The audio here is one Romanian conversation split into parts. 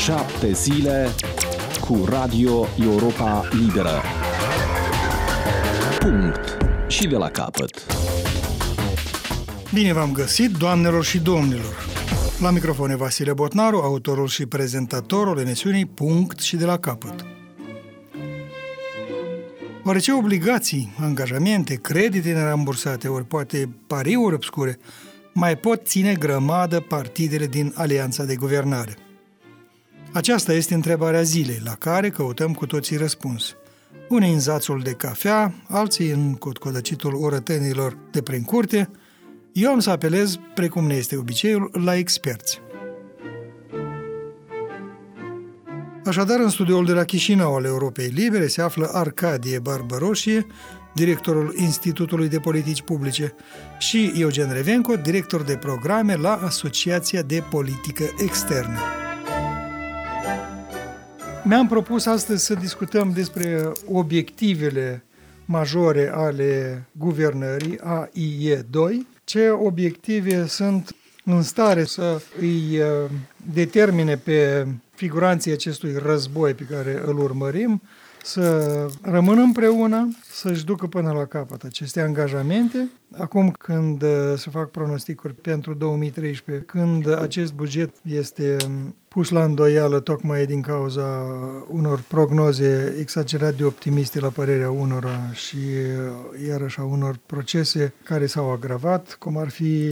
7 zile cu Radio Europa Liberă. Punct. Și de la capăt. Bine v-am găsit, doamnelor și domnilor! La microfon e Vasile Botnaru, autorul și prezentatorul emisiunii Punct și de la capăt. Oare ce obligații, angajamente, credite nerambursate, ori poate pariuri obscure mai pot ține grămadă partidele din alianța de guvernare? Aceasta este întrebarea zilei, la care căutăm cu toții răspuns. Unii în zațul de cafea, alții în cotcodăcitul orătenilor de prin curte. Eu am să apelez, precum ne este obiceiul, la experți. Așadar, în studioul de la Chișinău al Europei Libere se află Arcadie Barbăroșie, directorul Institutului de Politici Publice, și Eugen Revenco, director de programe la Asociația de Politică Externă. Mi-am propus astăzi să discutăm despre obiectivele majore ale guvernării AIE2, ce obiective sunt în stare să îi determine pe figuranții acestui război pe care îl urmărim să rămână împreună, să-și ducă până la capăt aceste angajamente. Acum când se fac pronosticuri pentru 2013, când acest buget este pus la îndoială tocmai din cauza unor prognoze exagerat de optimiste la părerea unora și iarăși a unor procese care s-au agravat, cum ar fi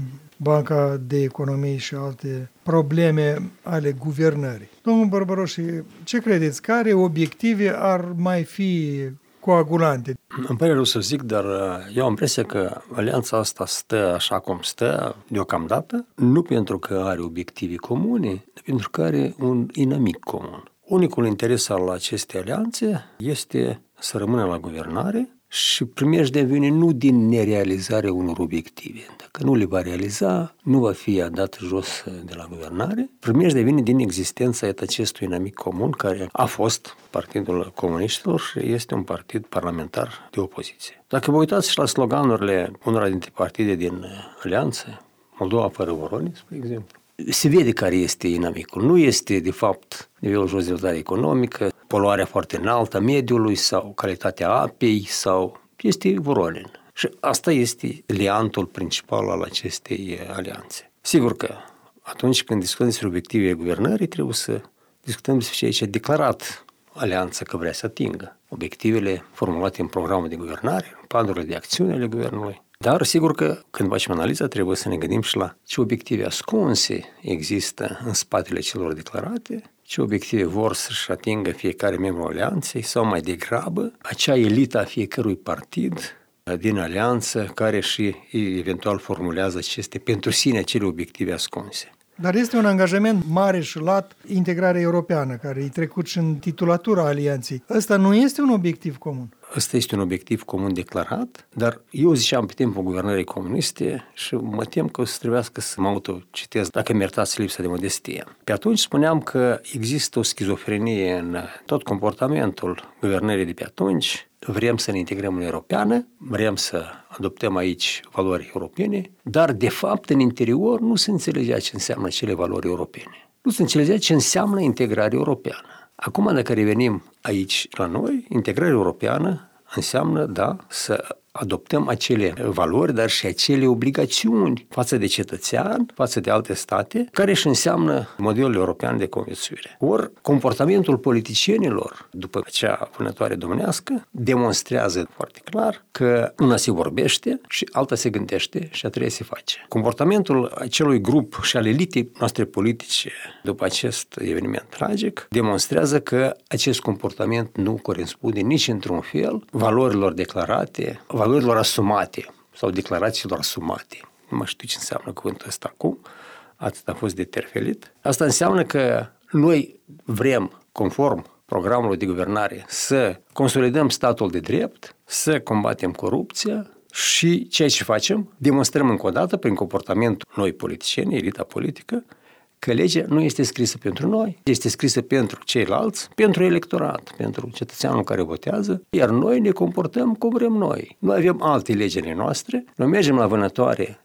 Banca de Economie și alte probleme ale guvernării. Domnul Barbăroși, ce credeți? Care obiective ar mai fi coagulante? Îmi pare rău să zic, dar eu am impresia că alianța asta stă așa cum stă deocamdată, nu pentru că are obiective comune, ci pentru că are un inamic comun. Unicul interes al acestei alianțe este să rămână la guvernare și primejdea vine nu din nerealizarea unor obiective. Dacă nu le va realiza, nu va fi dat jos de la guvernare. Primejdea vine din existența acestui inamic comun, care a fost Partidul Comuniștilor și este un partid parlamentar de opoziție. Dacă vă uitați și la sloganurile unora dintre partide din alianță, Moldova fără Voroni, spre exemplu, se vede care este inamicul. Nu este, de fapt, nivelul jos de dezvoltare economică, poluarea foarte înaltă a mediului sau calitatea apei, sau este Voronin. Și asta este liantul principal al acestei alianțe. Sigur că atunci când discutăm despre obiectivele guvernării, trebuie să discutăm despre ceea ce a declarat alianța că vrea să atingă. Obiectivele formulate în programul de guvernare, în planurile de acțiune ale guvernului. Dar sigur că când facem analiza trebuie să ne gândim și la ce obiective ascunse există în spatele celor declarate, ce obiective vor să-și atingă fiecare membru al alianței sau mai degrabă acea elită a fiecărui partid din alianță care și eventual formulează pentru sine acele obiective ascunse. Dar este un angajament mare și lat integrarea europeană, care e trecut și în titulatura alianței. Ăsta nu este un obiectiv comun. Ăsta este un obiectiv comun declarat, dar eu ziceam pe timpul guvernării comuniste și mă tem că o să trebuiască să mă autocitez, dacă mi iertați lipsa de modestie. Pe atunci spuneam că există o schizofrenie în tot comportamentul guvernării de pe atunci. Vrem să ne integrăm în Europeană, vrem să adoptăm aici valori europene, dar de fapt în interior nu se înțelegea ce înseamnă cele valori europene. Nu se înțelegea ce înseamnă integrare europeană. Acum, dacă revenim aici la noi, integrarea europeană înseamnă, să adoptăm acele valori, dar și acele obligațiuni față de cetățean, față de alte state, care și înseamnă modelul european de conviețuire. Ori, comportamentul politicienilor, după acea vânătoare domnească, demonstrează foarte clar că una se vorbește și alta se gândește și a treia se face. Comportamentul acelui grup și al elitei noastre politice după acest eveniment tragic demonstrează că acest comportament nu corespunde nici într-un fel valorilor declarate, valorilor asumate sau declarațiilor asumate. Nu mai știu ce înseamnă cuvântul ăsta acum, atât a fost de terfelit. Asta înseamnă că noi vrem, conform programului de guvernare, să consolidăm statul de drept, să combatem corupția și ceea ce facem, demonstrăm încă o dată prin comportamentul noi politicieni, elita politică, că legea nu este scrisă pentru noi, este scrisă pentru ceilalți, pentru electorat, pentru cetățeanul care votează, iar noi ne comportăm cum vrem noi. Noi avem alte legile noastre, noi mergem la vânătoare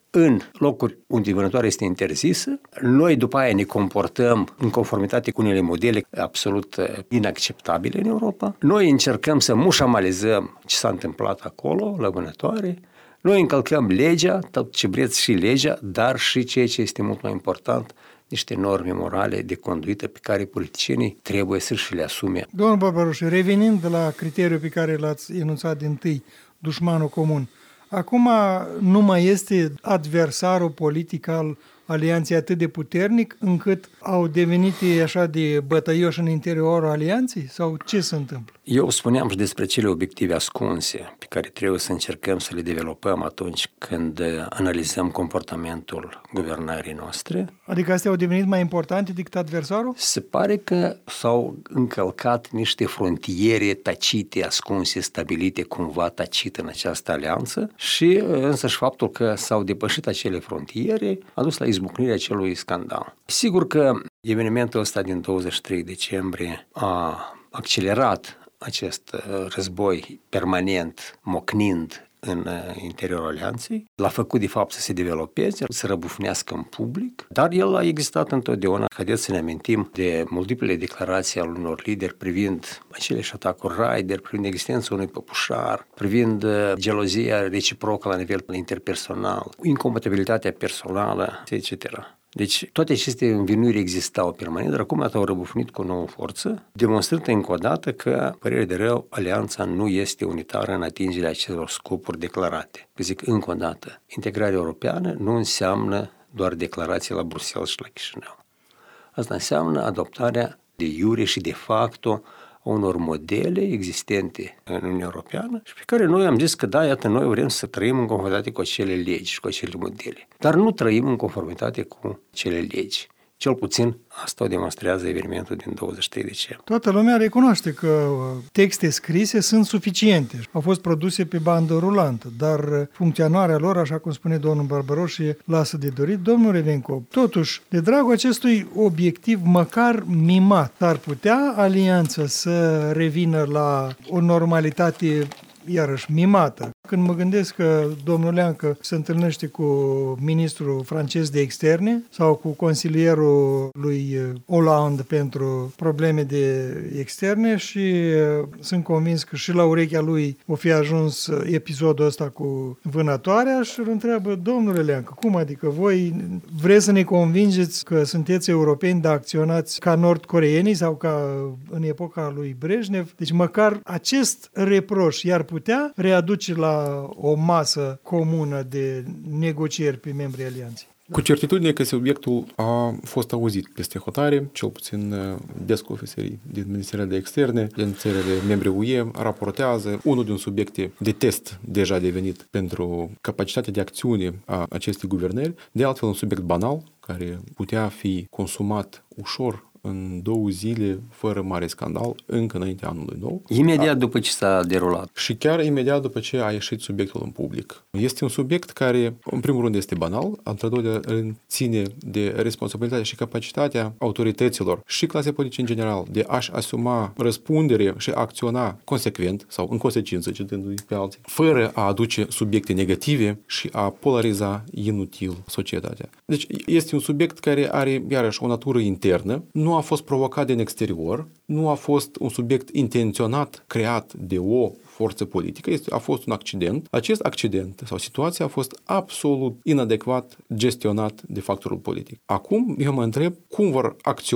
în locuri unde vânătoarea este interzisă. Noi după aia ne comportăm în conformitate cu unele modele absolut inacceptabile în Europa. Noi încercăm să mușamalizăm ce s-a întâmplat acolo, la vânătoare. Noi încălcăm legea, tot ce vreți și legea, dar și ceea ce este mult mai important, niște norme morale de conduită pe care politicienii trebuie să și le asume. Domnul Barbaroș, revenind de la criteriul pe care l-ați enunțat din tâi, dușmanul comun, acum nu mai este adversarul politic al alianței atât de puternic încât au devenit așa de bătăioși în interiorul alianței? Sau ce se întâmplă? Eu spuneam și despre cele obiective ascunse pe care trebuie să încercăm să le dezvoltăm atunci când analizăm comportamentul guvernării noastre. Adică astea au devenit mai importante decât adversarul? Se pare că s-au încălcat niște frontiere tacite, ascunse, stabilite cumva tacit în această alianță și însăși faptul că s-au depășit acele frontiere a dus la izbucnirea acelui scandal. Sigur că evenimentul ăsta din 23 decembrie a accelerat acest război permanent, mocnind în interiorul alianței, l-a făcut de fapt să se developeze, să răbufnească în public, dar el a existat întotdeauna. Haideți să ne amintim de multiple declarații ale unor lideri privind aceleși atacuri raider, privind existența unui păpușar, privind gelozia reciprocă la nivel interpersonal, incompatibilitatea personală, etc. Deci toate aceste învinuiri existau permanent, dar acum au răbufnit cu o nouă forță, demonstrând încă o dată că, părere de rău, alianța nu este unitară în atingerea acelor scopuri declarate. Zic încă o dată, integrarea europeană nu înseamnă doar declarații la Bruxelles și la Chișinău. Asta înseamnă adoptarea de iure și de facto a unor modele existente în Uniunea Europeană și pe care noi am zis că da, iată, noi vrem să trăim în conformitate cu acele legi și cu acele modele. Dar nu trăim în conformitate cu acele legi. Cel puțin asta o demonstrează evenimentul din 23 decembrie. Toată lumea recunoaște că texte scrise sunt suficiente. Au fost produse pe bandă rulantă, dar funcționarea lor, așa cum spune domnul Barbaroș, lasă de dorit. Domnul Revenco, totuși, de dragul acestui obiectiv măcar mimat, ar putea alianța să revină la o normalitate iarăși mimată. Când mă gândesc că domnul Leancă se întâlnește cu ministrul francez de externe sau cu consilierul lui Hollande pentru probleme de externe și sunt convins că și la urechea lui o fi ajuns episodul ăsta cu vânătoarea și îl întreabă, domnule Leancă, cum adică voi vreți să ne convingeți că sunteți europeni, dar acționați ca nord-coreenii sau ca în epoca lui Brejnev? Deci măcar acest reproș i-ar putea readuce la o masă comună de negocieri pe membrii alianței. Cu certitudine că subiectul a fost auzit peste hotare, cel puțin desk ofițerii din Ministerul de Externe, din țările membre UE, raportează unul din subiecte de test deja devenit pentru capacitatea de acțiune a acestei guvernări, de altfel un subiect banal, care putea fi consumat ușor în 2 zile, fără mare scandal, încă înainte anului nou. Imediat după ce s-a derulat. Și chiar imediat după ce a ieșit subiectul în public. Este un subiect care, în primul rând, este banal, al doilea rând, ține de responsabilitatea și capacitatea autorităților și clase politice în general de a-și asuma răspundere și a acționa consecvent sau în consecință, citându-i pe alții, fără a aduce subiecte negative și a polariza inutil societatea. Deci este un subiect care are, iarăși, o natură internă, nu a fost provocat din exterior, nu a fost un subiect intenționat, creat de o forță politică, a fost un accident. Acest accident sau situație a fost absolut inadecvat gestionat de factorul politic. Acum eu mă întreb cum vor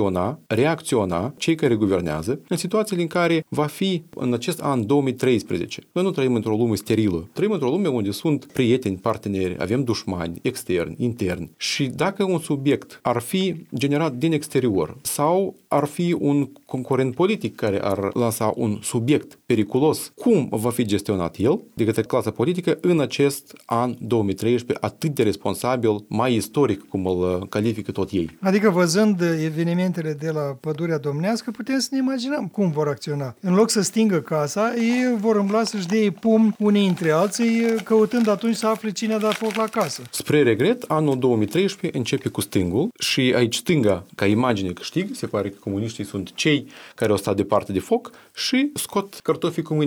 reacționa cei care guvernează în situațiile în care va fi în acest an 2013. Noi nu trăim într-o lume sterilă. Trăim într-o lume unde sunt prieteni, parteneri, avem dușmani, externi, interni. Și dacă un subiect ar fi generat din exterior sau ar fi un concurent politic care ar lansa un subiect periculos, cum va fi gestionat el de către clasa politică în acest an 2013 atât de responsabil, mai istoric, cum îl califică tot ei. Adică văzând evenimentele de la Pădurea Domnească, putem să ne imaginăm cum vor acționa. În loc să stingă casa, ei vor îmbla să-și dea pumni unii între alții, căutând atunci să afle cine a dat foc la casă. Spre regret, anul 2013 începe cu stângul și aici stânga, ca imagine câștig, se pare că comuniștii sunt cei care au stat departe de foc și scot cartofii cu mâinile altora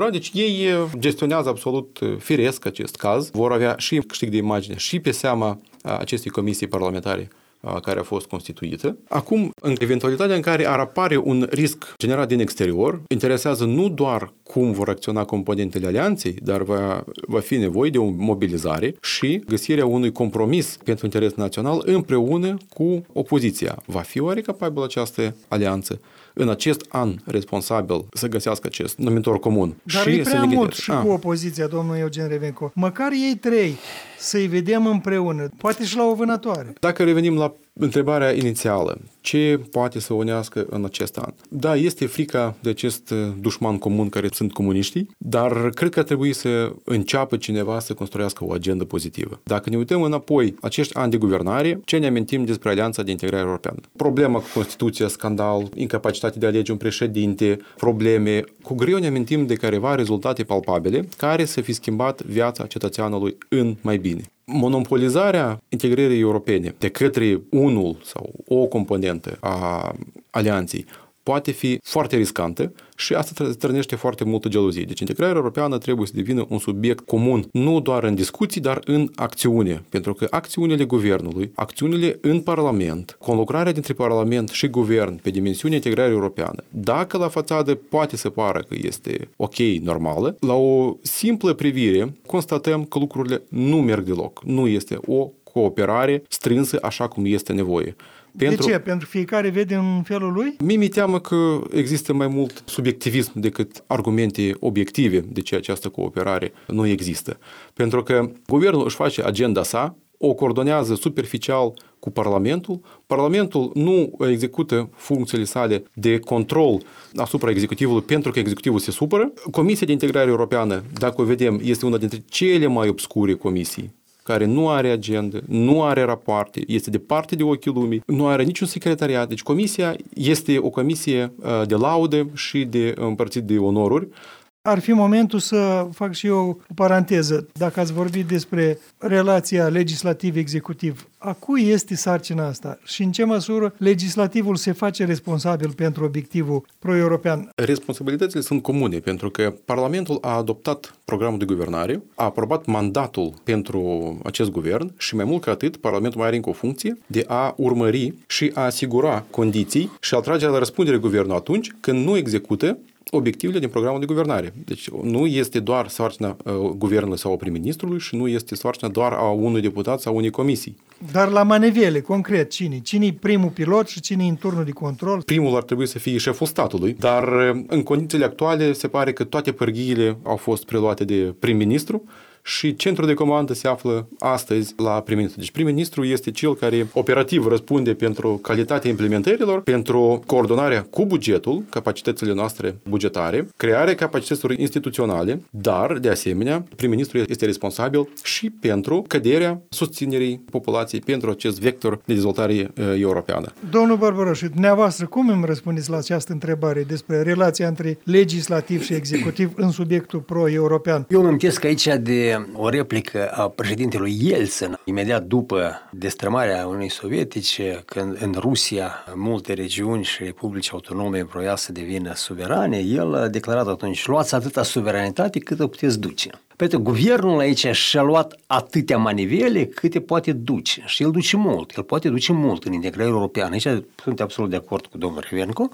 asigura. Deci ei gestionează absolut firesc acest caz. Vor avea și câștig de imagine și pe seama acestei comisii parlamentare care a fost constituită. Acum, în eventualitatea în care ar apare un risc generat din exterior, interesează nu doar cum vor acționa componentele alianței, dar va fi nevoie de o mobilizare și găsirea unui compromis pentru interes național împreună cu opoziția. Va fi oare capabilă această alianță în acest an responsabil să găsească acest numitor comun? Dar e prea mult și cu opoziția, domnul Eugen Revenco. Măcar ei trei să-i vedem împreună, poate și la o vânătoare. Dacă revenim la întrebarea inițială, ce poate să unească în acest an? Da, este frica de acest dușman comun care sunt comuniștii, dar cred că ar trebui să înceapă cineva să construiască o agendă pozitivă. Dacă ne uităm înapoi acești ani de guvernare, ce ne amintim despre Alianța de Integrare Europeană? Problema cu Constituția, scandal, incapacitate de a alege un președinte, probleme. Cu greu ne amintim de careva rezultate palpabile care să fi schimbat viața cetățeanului în mai bine. Monopolizarea integrării europene de către unul sau o componentă a alianței poate fi foarte riscantă și asta strânește foarte multă gelozie. Deci integrarea europeană trebuie să devină un subiect comun, nu doar în discuții, dar în acțiune. Pentru că acțiunile guvernului, acțiunile în Parlament, conlucrarea dintre Parlament și guvern pe dimensiunea integrării europeană, dacă la fațadă poate să pară că este ok, normală, la o simplă privire constatăm că lucrurile nu merg deloc. Nu este o cooperare strânsă așa cum este nevoie. De ce? Pentru fiecare vede în felul lui? Mi-e teamă că există mai mult subiectivism decât argumente obiective de ce această cooperare nu există. Pentru că guvernul își face agenda sa, o coordonează superficial cu Parlamentul. Parlamentul nu execută funcțiile sale de control asupra executivului pentru că executivul se supără. Comisia de Integrare Europeană, dacă o vedem, este una dintre cele mai obscure comisii care nu are agendă, nu are rapoarte, este departe de ochii lumii, nu are niciun secretariat. Deci comisia este o comisie de laudă și de împărțit de onoruri. Ar fi momentul să fac și eu o paranteză. Dacă ați vorbit despre relația legislativ-executiv, a cui este sarcina asta? Și în ce măsură legislativul se face responsabil pentru obiectivul pro-european? Responsabilitățile sunt comune, pentru că Parlamentul a adoptat programul de guvernare, a aprobat mandatul pentru acest guvern și mai mult ca atât, Parlamentul mai are încă o funcție de a urmări și a asigura condiții și a trage la răspundere guvernul atunci când nu execută obiectivele din programul de guvernare. Deci nu este doar sarcina guvernului sau a prim-ministrului și nu este sarcina doar a unui deputat sau unei comisii. Dar la manevele, concret, cine? Cine-i primul pilot și cine-i în turnul de control? Primul ar trebui să fie șeful statului, dar în condițiile actuale se pare că toate pârghiile au fost preluate de prim-ministru și centrul de comandă se află astăzi la prim-ministru. Deci prim-ministru este cel care operativ răspunde pentru calitatea implementărilor, pentru coordonarea cu bugetul, capacitățile noastre bugetare, crearea capacităților instituționale, dar, de asemenea, prim-ministru este responsabil și pentru căderea susținerii populației pentru acest vector de dezvoltare europeană. Domnul Barbăroșu, dumneavoastră, cum îmi răspundeți la această întrebare despre relația între legislativ și executiv în subiectul pro-european? Eu îmi amintesc aici de o replică a președintelui Yeltsin, imediat după destrămarea Uniunii Sovietice, când în Rusia multe regiuni și republici autonome vroia să devină suverane, el a declarat atunci: luați atâta suveranitate cât o puteți duce. Pentru că guvernul aici și-a luat atâtea manivele câte poate duce. Și el duce mult, el poate duce mult în integrarea europeană. Aici sunt absolut de acord cu domnul Revenco.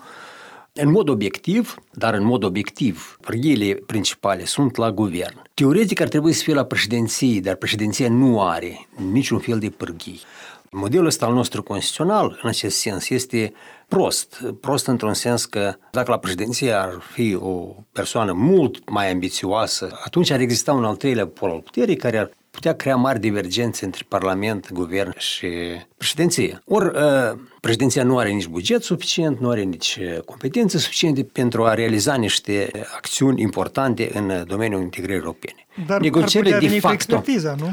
În mod obiectiv, dar în mod obiectiv, pârghiile principale sunt la guvern. Teoretic ar trebui să fie la președinție, dar președinția nu are niciun fel de pârghii. Modelul ăsta al nostru constituțional, în acest sens, este prost. Prost într-un sens că dacă la președinție ar fi o persoană mult mai ambițioasă, atunci ar exista un al treilea pol al puterii care ar putea crea mari divergențe între Parlament, Guvern și președinție. Ori președinția nu are nici buget suficient, nu are nici competențe suficiente pentru a realiza niște acțiuni importante în domeniul integrării europene. Dar negocierile ar putea veni cu expertiza, nu?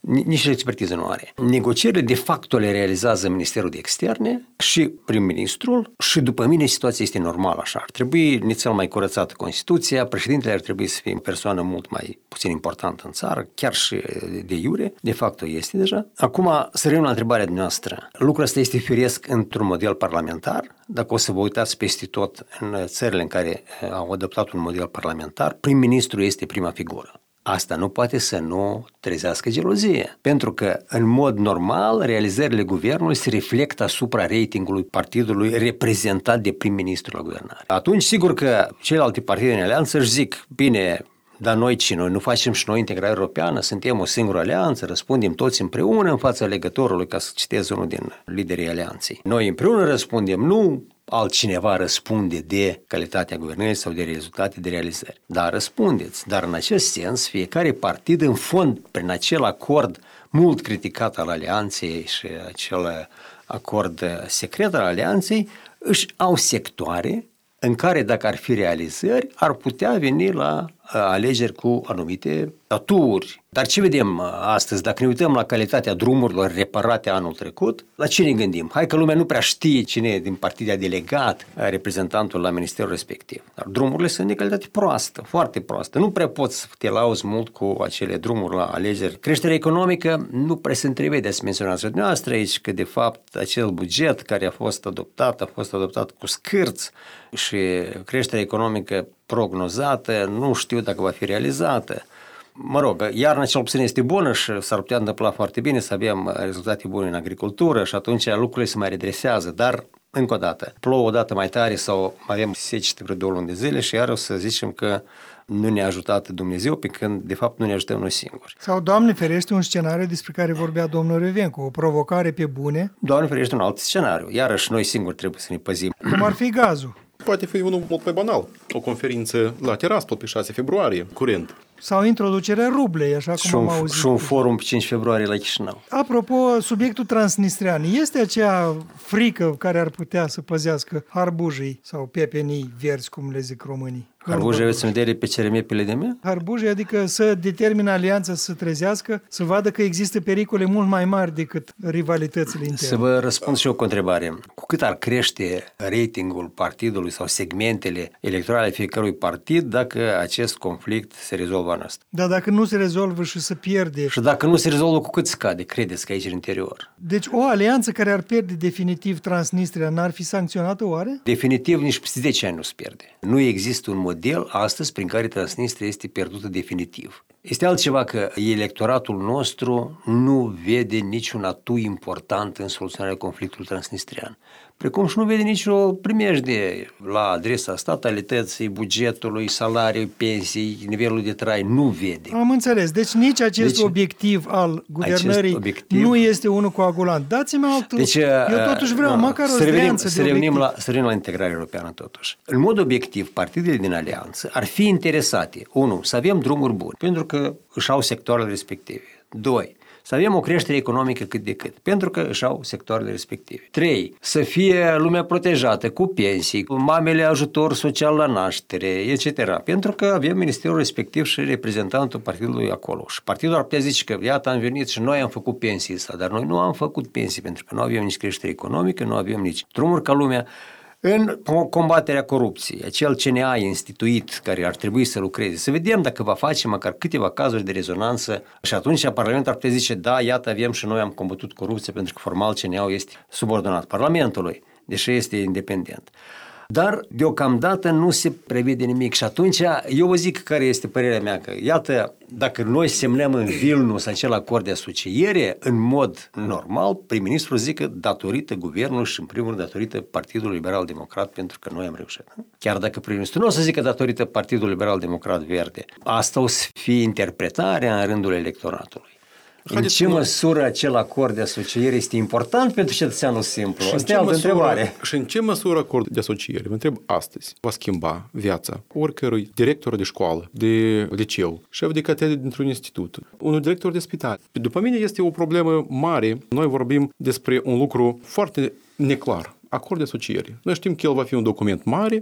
nici expertiză nu are. Negocierile de facto le realizează Ministerul de Externe și prim-ministrul și după mine situația este normală așa. Ar trebui nițel mai curățată Constituția, președintele ar trebui să fie o persoană mult mai puțin importantă în țară, chiar și de iure, de facto este deja. Acum, să revenim la întrebarea dumneavoastră. Lucrul ăsta este firesc într-un model parlamentar. Dacă o să vă uitați peste tot în țările în care au adoptat un model parlamentar, prim-ministrul este prima figură. Asta nu poate să nu trezească gelozie, pentru că, în mod normal, realizările guvernului se reflectă asupra ratingului partidului reprezentat de prim-ministru la guvernare. Atunci, sigur că celelalte partide în alianță își zic, bine, dar noi ce? Noi nu facem și noi integrare europeană, suntem o singură alianță, răspundem toți împreună în fața legătorului, ca să citez unul din liderii alianței. Noi împreună răspundem, nu altcineva răspunde de calitatea guvernării sau de rezultate, de realizări. Dar răspundeți. Dar în acest sens, fiecare partid, în fond, prin acel acord mult criticat al alianței și acel acord secret al alianței, își au sectoare în care, dacă ar fi realizări, ar putea veni la alegeri cu anumite aturi. Dar ce vedem astăzi? Dacă ne uităm la calitatea drumurilor reparate anul trecut, la ce ne gândim? Hai că lumea nu prea știe cine e din partid a delegat reprezentantul la ministerul respectiv. Dar drumurile sunt de calitate proastă, foarte proastă. Nu prea poți să te lauzi mult cu acele drumuri la alegeri. Creșterea economică nu prea se trebuie de a se menționa dumneavoastră aici că de fapt acel buget care a fost adoptat cu scârți și creșterea economică prognozată, nu știu dacă va fi realizată. Mă rog, iarna cel puțin este bună și s-ar putea întâmpla foarte bine să avem rezultate bune în agricultură și atunci lucrurile se mai redresează, dar încă o dată, plouă o dată mai tare sau avem secetă vreo 2 luni de zile și iar o să zicem că nu ne-a ajutat Dumnezeu, pe când de fapt nu ne ajutăm noi singuri. Sau, Doamne ferește, un scenariu despre care vorbea domnul Revencu, o provocare pe bune. Doamne ferește, un alt scenariu. Iarăși noi singuri trebuie să ne păzim. Cum ar fi gazul? Poate fi unul mult mai banal. O conferință la Tiraspol pe 6 februarie, curent. Sau introducerea rublei, așa cum am auzit. Și un forum pe 5 februarie la Chișinău. Apropo, subiectul transnistrean, este acea frică care ar putea să păzească harbujii sau pepenii verzi, cum le zic românii? Harbujii aveți în vedere pe CRM, pe LDM? Harbujii, adică să determine alianța să se trezească, să vadă că există pericole mult mai mari decât rivalitățile interne. Să vă răspund și eu cu o întrebare. Cu cât ar crește ratingul partidului sau segmentele electorale fiecărui partid dacă acest conflict se rezolvă în asta? Dar dacă nu se rezolvă și se pierde... Și dacă nu se rezolvă, cu cât scade? Credeți că aici în interior? Deci o alianță care ar pierde definitiv Transnistria n-ar fi sancționată oare? Definitiv nici peste 10 ani nu se pierde. Nu există un model astăzi prin care Transnistria este pierdută definitiv. Este altceva că electoratul nostru nu vede niciun atu important în soluționarea conflictului transnistrian. Precum și nu vede nicio primejde la adresa statalității, bugetului, salariului, pensii, nivelul de trai, nu vede. Am înțeles. Deci nici acest obiectiv al guvernării nu este unul coagulant. Dați-mi altul. Deci, eu totuși vreau măcar o streanță de obiectiv. Să revenim la integrarea europeană totuși. În mod obiectiv, partidele din alianță ar fi interesate, 1, să avem drumuri bune, pentru că își au sectoarele respective. 2, să avem o creștere economică cât de cât, pentru că își au sectoarele respective. 3. Să fie lumea protejată cu pensii, cu mamele ajutor social la naștere, etc. Pentru că avem ministerul respectiv și reprezentantul partidului acolo. Și partidul ar putea zice că, iată, am venit și noi am făcut pensii, dar noi nu am făcut pensii, pentru că nu avem nici creștere economică, nu avem nici drumuri ca lumea. În combaterea corupției, acel CNA instituit care ar trebui să lucreze, să vedem dacă va face măcar câteva cazuri de rezonanță și atunci Parlamentul ar putea zice, da, iată, avem și noi am combătut corupția pentru că formal CNA-ul este subordonat Parlamentului, deși este independent. Dar deocamdată nu se prevede nimic și atunci eu zic care este părerea mea, că iată, dacă noi semnăm în Vilnius acel acord de asociere, în mod normal, prim-ministrul zică datorită guvernului și în primul rând datorită Partidului Liberal Democrat, pentru că noi am reușit. Chiar dacă prim-ministrul nu o să zică datorită Partidului Liberal Democrat Verde, asta o să fie interpretarea în rândul electoratului. În ce măsură acel acord de asociere este important pentru cetățeanul simplu? Asta e altă întrebare. Și în ce măsură acordul de asociere, mă întreb astăzi, va schimba viața oricărui director de școală, de liceu, șef de catedră dintr-un institut, unul director de spital? După mine este o problemă mare. Noi vorbim despre un lucru foarte neclar, acord de asociere. Noi știm că el va fi un document mare,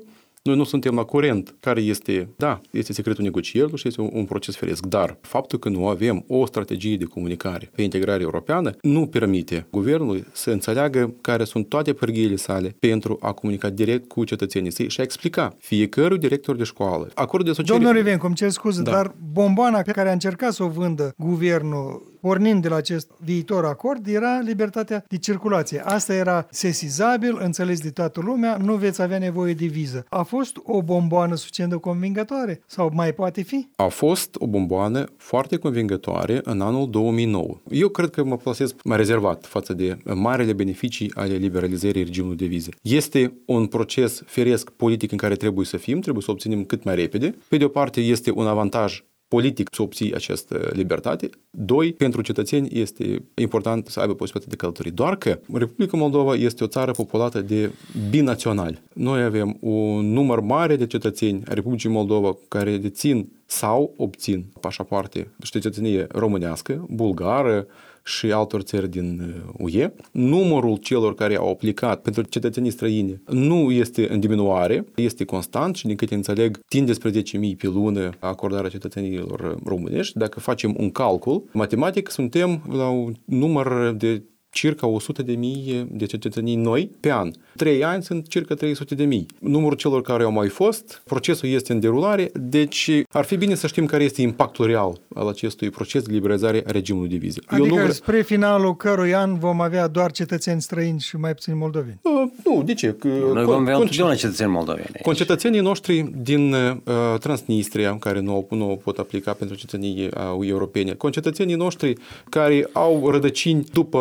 Noi nu suntem la curent care este secretul negocierilor și este un proces firesc, dar faptul că nu avem o strategie de comunicare pe integrare europeană nu permite guvernului să înțeleagă care sunt toate pârghiile sale pentru a comunica direct cu cetățenii săi și a explica fiecărui director de școală. Acordul de asociere... Domnul Rivencu, îmi cer scuze, dar bomboana pe care a încercat să o vândă guvernul pornind de la acest viitor acord era libertatea de circulație. Asta era sesizabil, înțeles de toată lumea, nu veți avea nevoie de viză. A fost o bomboană suficient de convingătoare? Sau mai poate fi? A fost o bomboană foarte convingătoare în anul 2009. Eu cred că mă plasez mai rezervat față de marele beneficii ale liberalizării regimului de vize. Este un proces firesc politic în care trebuie să fim, trebuie să obținem cât mai repede. Pe de o parte este un avantaj politic să obții această libertate. 2. Pentru cetățeni este important să aibă posibilitatea de călătorii. Doar că Republica Moldova este o țară populată de binaționali. Noi avem un număr mare de cetățeni a Republicii Moldova care dețin sau obțin pașapoarte de cetățenie românească, bulgară și altor țări din UE. Numărul celor care au aplicat pentru cetățenii străini nu este în diminuare, este constant și din câte înțeleg tinde spre 10.000 pe lună acordarea cetățenilor românești. Dacă facem un calcul matematic, suntem la un număr de circa 100.000 de cetățenii noi pe an. 3 ani sunt circa 300.000. Numărul celor care au mai fost, procesul este în derulare, deci ar fi bine să știm care este impactul real al acestui proces de liberalizare a regimului de vize. Adică spre finalul cărui an vom avea doar cetățeni străini și mai puțini moldoveni. Nu, de ce? Noi vom avea întotdeauna cetățeni moldoveni. Concetățenii noștri din Transnistria, care nu pot aplica pentru cetățenii europene, concetățenii noștri care au rădăcini după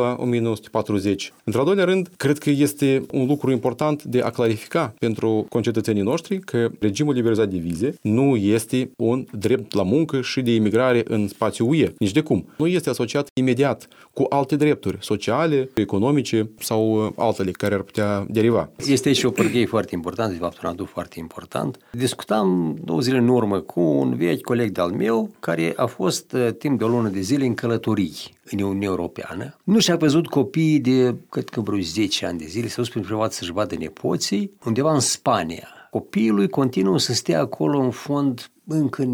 1940. Într-al doilea rând, cred că este un lucru important de a clarifica pentru concetățenii noștri că regimul liberalizat de vize nu este un drept la muncă și de imigrare în spațiul UE. Nici de cum. Nu este asociat imediat cu alte drepturi sociale, economice sau altele care ar putea deriva. Este și o pârghie foarte importantă, de fapt un adu foarte important. Discutam 2 zile în urmă cu un vechi coleg de-al meu care a fost timp de o lună de zile în călătorii în Uniunea Europeană. Nu și-a văzut copiii de, cred că vreo 10 ani de zile, s-a dus prin privat să-și vadă nepoții, undeva în Spania. Copiii lui continuă să stea acolo în fond încă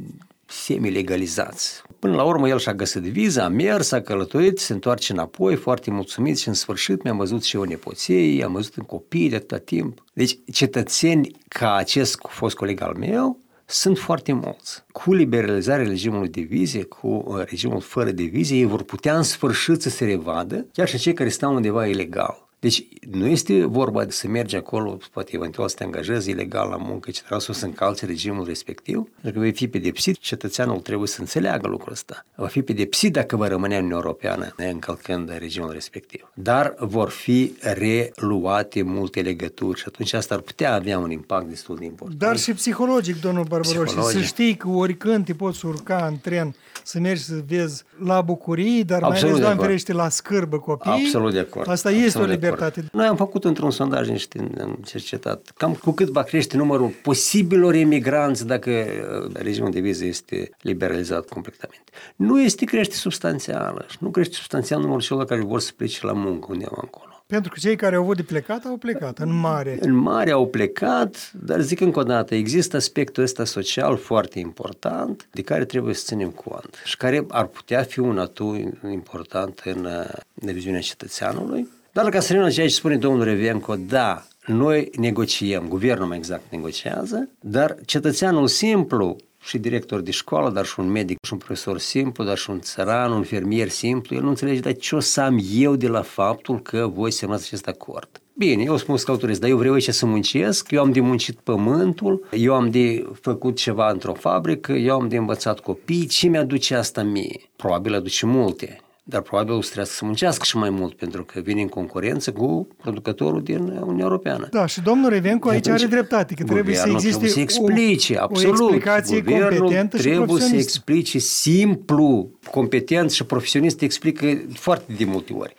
semi-legalizați. Până la urmă el și-a găsit viză, a mers, a călătorit, se întoarce înapoi, foarte mulțumit și în sfârșit mi-am văzut și eu nepoției, am văzut în copii de atâta timp. Deci cetățeni ca acest fost coleg al meu sunt foarte mulți. Cu liberalizarea regimului de vize, cu regimul fără de vize, ei vor putea în sfârșit să se revadă, chiar și cei care stau undeva ilegal. Deci nu este vorba de să mergi acolo, poate eventual să te angajezi ilegal la muncă, etc., sau să încalți regimul respectiv, pentru că vei fi pedepsit, cetățeanul trebuie să înțeleagă lucrul ăsta. Va fi pedepsit dacă va rămâne în Uniunea Europeană încălcând regimul respectiv. Dar vor fi reluate multe legături și atunci asta ar putea avea un impact destul de important. Dar și psihologic, domnul Barbaroși, să știi că oricând te poți urca în tren, să mergi să vezi la bucurii, dar mai ales, Doamne ferește, la scârbă copii. Absolut de acord. Asta este o libertate. Noi am făcut într-un sondaj am cercetat cam cu cât va crește numărul posibilor emigranți dacă regimul de viză este liberalizat completamente. Nu este crește substanțială și nu crește substanțial numărul celor care vor să plece la muncă undeva acolo. Pentru că cei care au avut de plecat, au plecat, în mare. În mare au plecat, dar zic încă o dată, există aspectul ăsta social foarte important de care trebuie să ținem cont și care ar putea fi un atu important în viziunea cetățeanului. Dar ca să revenim la ceea ce spune domnul Revenco, da, noi negociem, guvernul mai exact negociază, dar cetățeanul simplu și director de școală, dar și un medic, și un profesor simplu, dar și un țăran, un fermier simplu, el nu înțelege, dar ce o să am eu de la faptul că voi semnați acest acord? Bine, eu spun călătoresc, dar eu vreau aici să muncesc, eu am de muncit pământul, eu am de făcut ceva într-o fabrică, eu am de învățat copii, ce mi-aduce asta mie? Probabil aduce multe. Dar probabil o să trebuie să muncească și mai mult, pentru că vine în concurență cu producătorul din Uniunea Europeană. Da, și domnul Revencu aici are dreptate, că trebuie să existe să explice, absolut. O explicație competentă și trebuie profesionistă. să explice simplu, competent și profesionist, explică foarte de multe ori.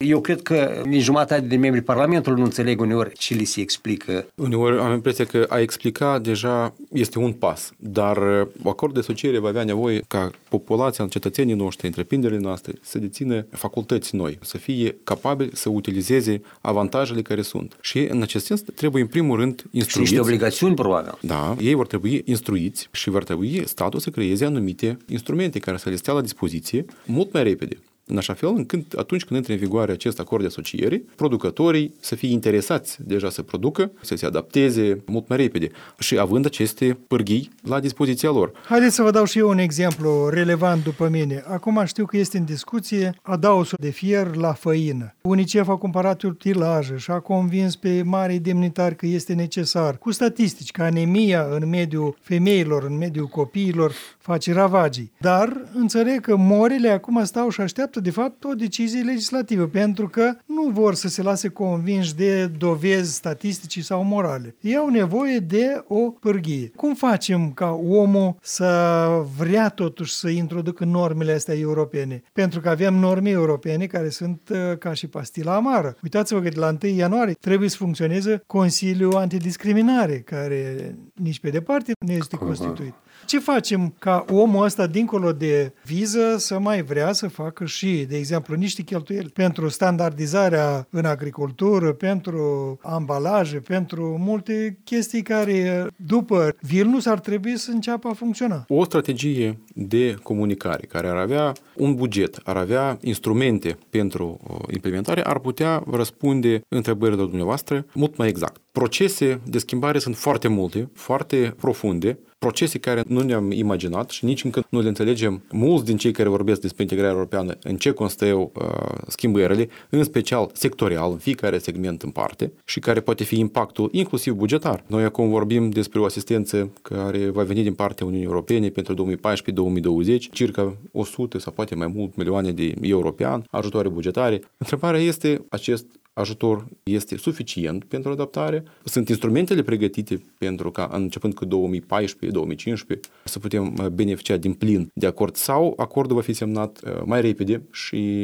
Eu cred că nici jumătate de membrii Parlamentului nu înțeleg uneori ce li se explică. Uneori am impresia că a explica deja este un pas, dar acordul de asociere va avea nevoie ca populația, cetățenii noștri, întreprinderile noastre să dețină facultăți noi, să fie capabili să utilizeze avantajele care sunt. Și în acest sens trebuie în primul rând instruiți. Și niște obligațiuni, probabil. Da, ei vor trebui instruiți și vor trebui statul să creeze anumite instrumente care să le stea la dispoziție mult mai repede. În așa fel încât atunci când intre în vigoare acest acord de asociere, producătorii să fie interesați deja să producă, să se adapteze mult mai repede și având aceste pârghii la dispoziția lor. Haideți să vă dau și eu un exemplu relevant după mine. Acum știu că este în discuție adaosul de fier la făină. UNICEF a cumpărat utilaje și a convins pe mari demnitari că este necesar. Cu statistici că anemia în mediul femeilor, în mediul copiilor face ravagii. Dar înțeleg că morile acum stau și așteaptă de fapt o decizie legislativă, pentru că nu vor să se lase convinși de dovezi statistice sau morale. Ei au nevoie de o pârghie. Cum facem ca omul să vrea totuși să introducă normele astea europene? Pentru că avem norme europene care sunt ca și pastila amară. Uitați-vă că de la 1 ianuarie trebuie să funcționeze Consiliul Antidiscriminare, care nici pe departe nu este constituit. Ce facem ca omul ăsta, dincolo de viză, să mai vrea să facă și, de exemplu, niște cheltuieli pentru standardizarea în agricultură, pentru ambalaje, pentru multe chestii care, după Vilnius, ar trebui să înceapă a funcționa? O strategie de comunicare care ar avea un buget, ar avea instrumente pentru implementare, ar putea răspunde întrebările dumneavoastră mult mai exact. Procese de schimbare sunt foarte multe, foarte profunde, procese care nu ne-am imaginat și nici încă nu le înțelegem mulți din cei care vorbesc despre integrarea europeană în ce constă schimbările, în special sectorial, în fiecare segment în parte și care poate fi impactul inclusiv bugetar. Noi acum vorbim despre o asistență care va veni din partea Uniunii Europene pentru 2014-2020, circa 100 sau poate mai mult milioane de euro pe an, ajutoare bugetare. Întrebarea este, acest ajutor este suficient pentru adaptare? Sunt instrumentele pregătite pentru ca, începând cu 2014-2015, să putem beneficia din plin de acord sau acordul va fi semnat mai repede și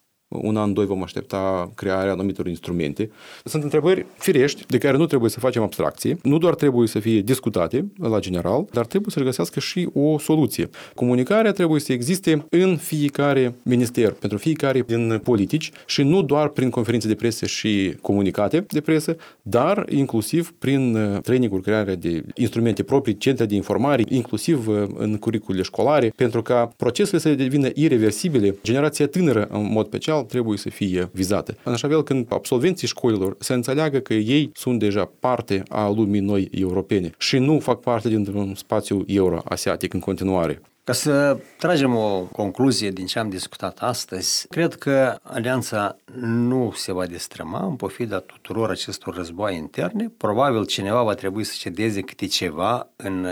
un an, doi vom aștepta crearea anumitor instrumente. Sunt întrebări firești de care nu trebuie să facem abstracție, nu doar trebuie să fie discutate la general, dar trebuie să găsească și o soluție. Comunicarea trebuie să existe în fiecare minister, pentru fiecare din politici și nu doar prin conferințe de presă și comunicate de presă, dar inclusiv prin training-uri, crearea de instrumente proprii, centre de informare, inclusiv în curiculele școlare, pentru ca procesele să devină ireversibile. Generația tânără, în mod special, trebuie să fie vizată. În așa fel, când absolvenții școlilor se înțeleagă că ei sunt deja parte a lumii noi europene și nu fac parte dintr-un spațiu euro-asiatic în continuare. Ca să tragem o concluzie din ce am discutat astăzi, cred că alianța nu se va destrăma în pofida tuturor acestor războaie interne. Probabil cineva va trebui să cedeze câte ceva în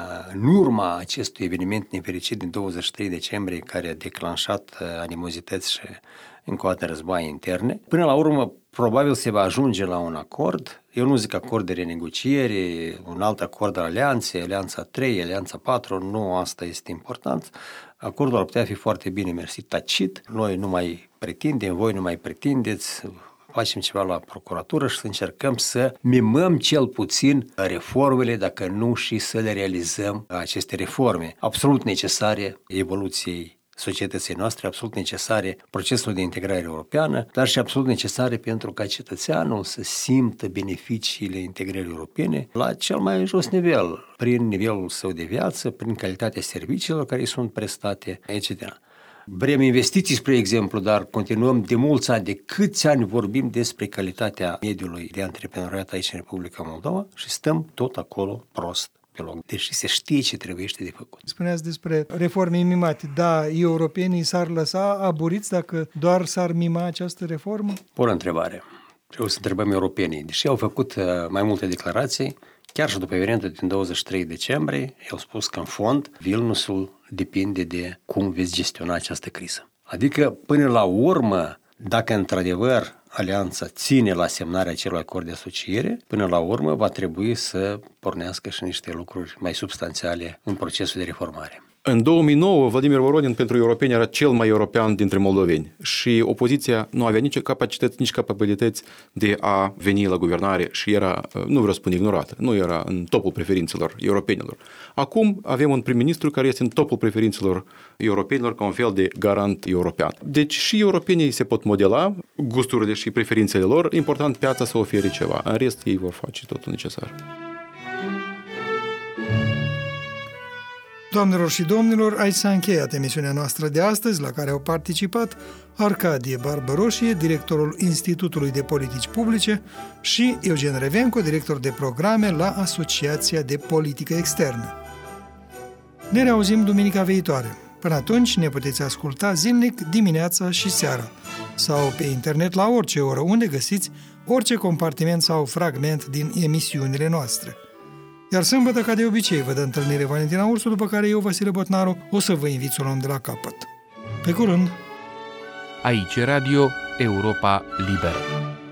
urma acestui eveniment nefericit din 23 decembrie care a declanșat animozități și încă o dată războaie interne. Până la urmă, probabil se va ajunge la un acord. Eu nu zic acord de renegociere, un alt acord al alianței, alianța 3, alianța 4, nu asta este important. Acordul ar putea fi foarte bine mersit tacit. Noi nu mai pretindem, voi nu mai pretindeți, facem ceva la procuratură și să încercăm să mimăm cel puțin reformele, dacă nu și să le realizăm aceste reforme absolut necesare evoluției societății noastre, absolut necesare procesul de integrare europeană, dar și absolut necesare pentru ca cetățeanul să simtă beneficiile integrării europene la cel mai jos nivel, prin nivelul său de viață, prin calitatea serviciilor care îi sunt prestate, etc. Vrem investiții, spre exemplu, dar continuăm de mulți ani, de câți ani vorbim despre calitatea mediului de antreprenoriat aici în Republica Moldova și stăm tot acolo prost pe loc, deși se știe ce trebuie de făcut. Spuneați despre reforme mimate. Da, europenii s-ar lăsa aburiți dacă doar s-ar mima această reformă? Bună întrebare. Trebuie să întrebăm europenii. Deși au făcut mai multe declarații, chiar și după evenimentul din 23 decembrie, ei au spus că în fond Vilniusul depinde de cum veți gestiona această criză. Adică, până la urmă, dacă într-adevăr alianța ține la semnarea acelui acord de asociere, până la urmă va trebui să pornească și niște lucruri mai substanțiale în procesul de reformare. În 2009, Vladimir Voronin pentru europeni era cel mai european dintre moldoveni și opoziția nu avea nici capacități, nici capabilități de a veni la guvernare și era, nu vreau să spun ignorată, nu era în topul preferințelor europenilor. Acum avem un prim-ministru care este în topul preferințelor europenilor ca un fel de garant european. Deci și europenii se pot modela gusturile și preferințele lor, important piața să ofere ceva. În rest, ei vor face totul necesar. Doamnelor și domnilor, aici s-a încheiat emisiunea noastră de astăzi, la care au participat Arcadie Barbăroșie, directorul Institutului de Politici Publice, și Eugen Revenco, director de programe la Asociația de Politică Externă. Ne reauzim duminica viitoare. Până atunci ne puteți asculta zilnic dimineața și seara sau pe internet la orice oră, unde găsiți orice compartiment sau fragment din emisiunile noastre. Iar sâmbătă, ca de obicei, vă dă întâlnire Valentina Ursu, după care eu, Vasile Botnaru, o să vă invit să o luăm de la capăt. Pe curând! Aici Radio Europa Liberă.